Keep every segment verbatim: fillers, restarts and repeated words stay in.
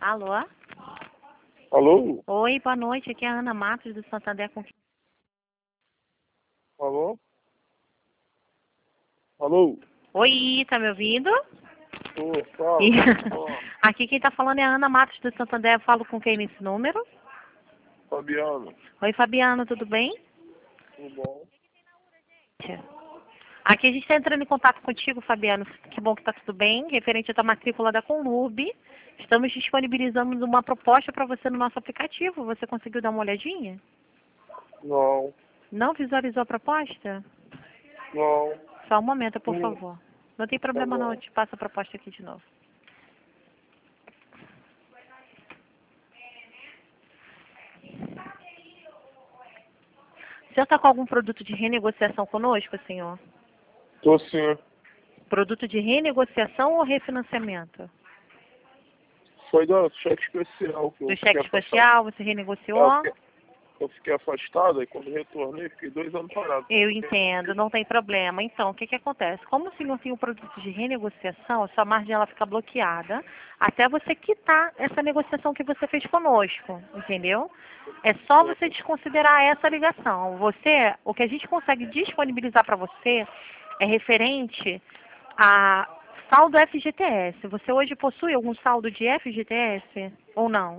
Alô? Alô? Oi, boa noite. Aqui é a Ana Matos, do Santander. Com... Alô? Alô? Oi, tá me ouvindo? Ô, fala. E- Ó, Aqui quem tá falando é a Ana Matos, do Santander. Eu falo com quem nesse número? Fabiano, Oi, Fabiano, tudo bem? tudo bom? Aqui a gente está entrando em contato contigo, Fabiano. Que bom que está tudo bem. Referente à tua matrícula da Conlub, estamos disponibilizando uma proposta para você no nosso aplicativo. Você conseguiu dar uma olhadinha? Não, Não visualizou a proposta? não. Só um momento, por Hum, favor. Não tem tá problema não, eu bom. te passo a proposta aqui de novo. O senhor está com algum produto de renegociação conosco, senhor? Tô sim. Produto de renegociação ou refinanciamento? Foi do cheque especial que eu Do fiquei cheque afastado. especial, você É, eu renegociou? fiquei, eu fiquei afastado e quando retornei fiquei dois anos parado. Eu entendo, não tem problema. Então, o que, que acontece? Como o senhor tem um produto de renegociação, a sua margem ela fica bloqueada até você quitar essa negociação que você fez conosco, entendeu? É só você desconsiderar essa ligação. Você, o que a gente consegue disponibilizar para você é referente a saldo F G T S. Você hoje possui algum saldo de F G T S ou não?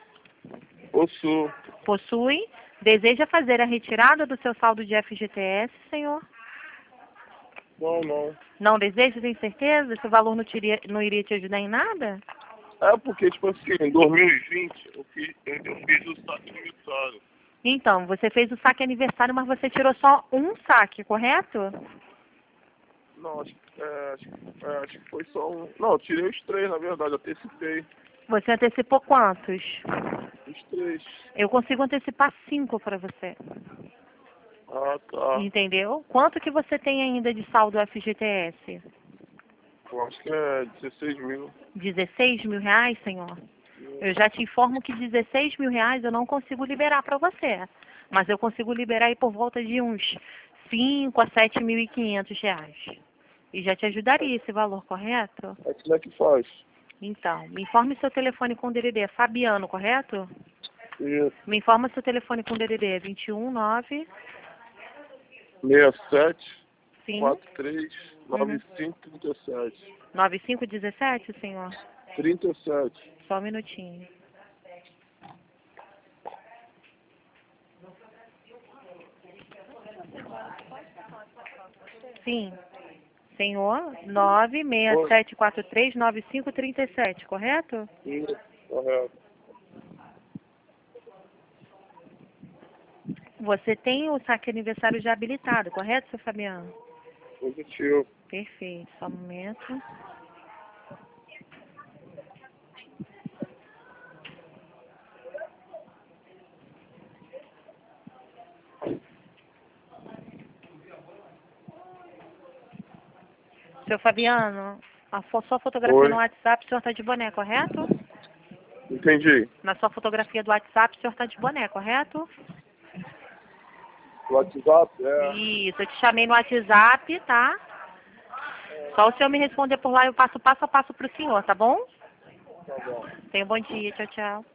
Possuo. Possui? Deseja fazer a retirada do seu saldo de F G T S, senhor? Não, não. Não deseja, tem certeza? Esse valor não, tiria, não iria te ajudar em nada? É porque, tipo assim, em dois mil e vinte eu fiz, eu fiz o saque aniversário. Então, você fez o saque aniversário, mas você tirou só um saque, correto? Não, acho, que- é, acho, que- é, acho que foi só um. Não, eu tirei os três, na verdade, antecipei. Você antecipou quantos? Os três. Eu consigo antecipar cinco para você. Ah, tá. Entendeu? Quanto que você tem ainda de saldo F G T S? Eu acho que é dezesseis mil. dezesseis mil reais, senhor? Eu já te informo que dezesseis mil reais eu não consigo liberar para você. Mas eu consigo liberar aí por volta de uns cinco a sete mil e quinhentos reais. E já te ajudaria esse valor, correto? É como é que faz? Então, me informe seu telefone com D D D. Fabiano, correto? Isso. Me informa seu telefone com D D D. vinte e um, nove... seis sete, Sim. quatro três, nove Uhum. cinco, trinta e sete. nove cinco um sete, senhor? trinta e sete. Só um minutinho. Sim. Senhor, nove seis sete quatro três nove cinco três sete, correto? Isso, correto. Você tem o saque aniversário já habilitado, correto, seu Fabiano? Positivo. Perfeito, só um momento. Seu Fabiano, a fo- sua fotografia Oi. no WhatsApp, o senhor está de boné, correto? Entendi. Na sua fotografia do WhatsApp, o senhor está de boné, correto? WhatsApp é. Isso, eu te chamei no WhatsApp, tá? Só o senhor me responder por lá, eu passo passo a passo para o senhor, tá bom? Tá bom. Tenha um bom dia, tchau, tchau.